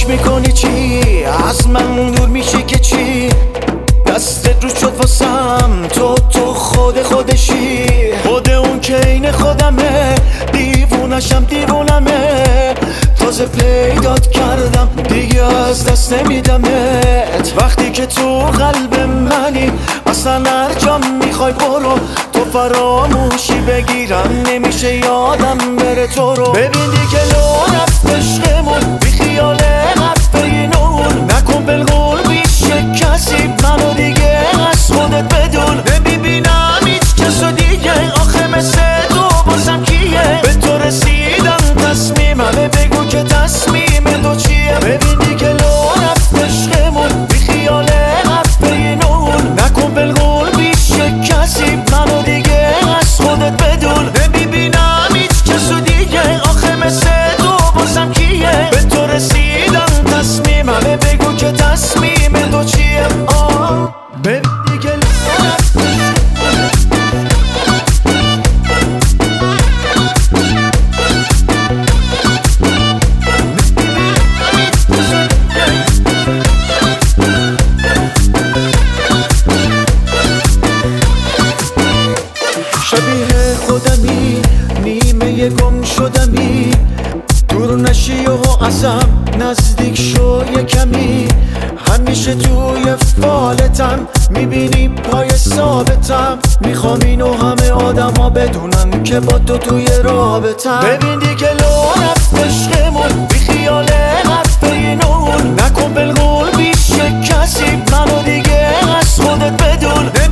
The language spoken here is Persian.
میکنی چی؟ از من دور میشی که چی؟ دستت رو شد واسم تو خودشی، خود اون که این خودمه، دیوونشم دیوونمه، تازه پیدات کردم دیگه از دست نمیدمت. وقتی که تو قلب منی اصلا هر جا میخوای برو، تو فراموشی بگیرم نمیشه یادم بره تو رو. ببین دیگه لو رفت عشقمون، بی خیال حرفه نون نکن بالقول بیشه کسی منو دیگه از خودت بدون. نمیبینم هیچ کس و دیگه آخه مثل تو بازم کیه؟ به تو رسیدم تصمیممه، بگو که تصمیم تو چیه؟ ببین دیگه لو رفت عشقمون، بی خیال حرفه نون نکن بالقول بیشه کسی منو دیگه از خودت بدون. نمیبینم هیچ کس و دیگه آخه مثل تو بازم کیه؟ به تو رسیدم تصمیممه، بگو که تصمیم تو چیه؟ ببین دیگه لو رفت شبیه خودمی، نیمه گم شدمی، دور نشی و ازم نزدیک شو یه کمی. همیشه توی فالتم میبینی پای ثابتم، میخوام اینو همه آدما بدونن که با تو توی رابطم. ببین دیگه لو رفت عشقمون، بی خیال حرفه نون نکن بالقول بیشه کسی منو دیگه از خودت بدون.